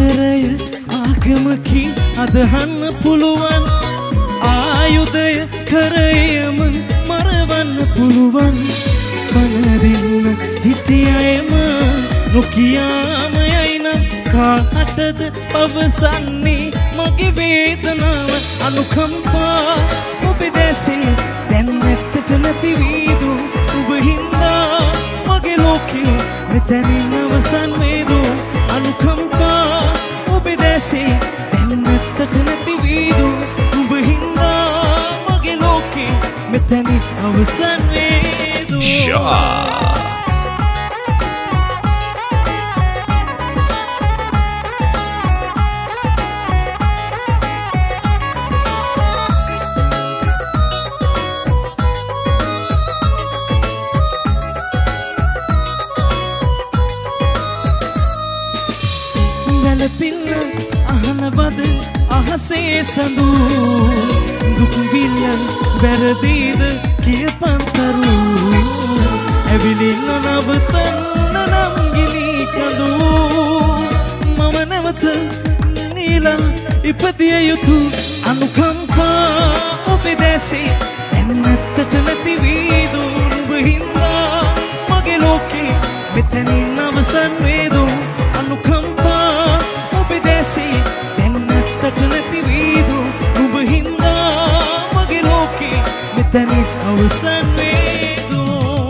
ආදරය ආගමකි අදහන්න පුළුවන් ආයුධය කරයම මරවන්න පුළුවන් බන දෙන්න හිටියයම නොකියාම යයිනම් කාටද පවසන්නේ මගේ වේදනාව අනුකම්පා ඔබේ දැසේ දැන් නැත්තට නැති වීදු ඔබ හින්දා මගේ ලෝකේ මෙතනින් අවසන් වේදු අනුකම්පා ඔබේ දැසේ දැන් නැත්තට නැති වීදු ඔබ හින්දා මගේ ලෝකේ මෙතනින් අවසන් වේදු පින්න අහනවද අහසේ සඳු දුක් විල්ලන් වැරදීද කියපන්තරු ඇවිලින්න නවතන්න නම් ගිලි කඳු මම නැවත නීලා ඉපදිය යුතු අනුකම්පා ඔබේ දැසේ එන්නත්තට නැති වීදු ඔබ හින්දා මගේ ලෝකේ මෙතනින් අවසන් වේදු අනුකම්පා ඔබේ දැසේ දැන්නත්තට නැති වීදු ඔබ හින්දා මගේ ලෝකේ මෙතනින් අවසන් වේදු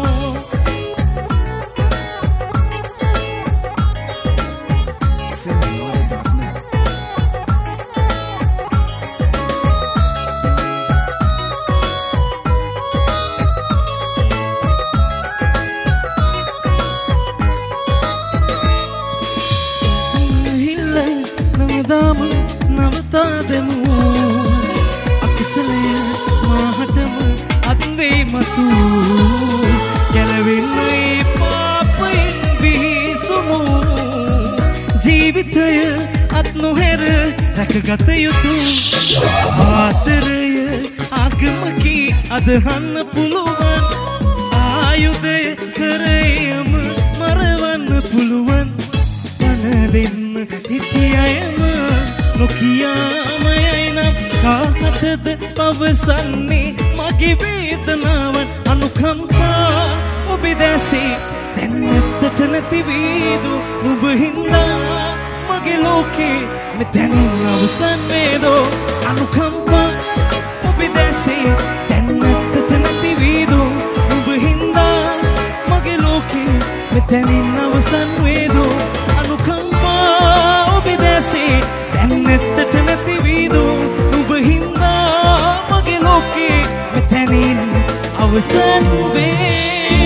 දාම නවතා දෙමු අකුසලය මාහටම අත්වේ මතු ගැලවෙන්නේ පාපයෙන් විහිසුණු ජීවිතය අත් නොහැර රැකගත යුතු ආදරය ආගමකි අදහන්න පුළුවන් ආයුධය කරයම මරවන්න පුළුවන් පන දෙන්න හිටියයම නොකියාම යයිනම් කාටද පවසන්නේ මගේ වේදනාවන් අනුකම්පා ඔබේ දැසේ දැන් නැත්තට නැති වීදු ඔබ හින්දා මගේ ලෝකේ මෙතනින් අවසන් වේදෝ අනුකම්පා ඔබේ දැසේ දැන් නැත්තට නැති වීදු ඔබ හින්දා මගේ ලෝකේ මෙතනින් අවසන් වේදෝ අනුකම්පා ඔබේ දැසේ දැන් නැත්තට නැති වීදු ඔබ හින්දා මගේ ලෝකේ මෙතනින් අවසන් වේ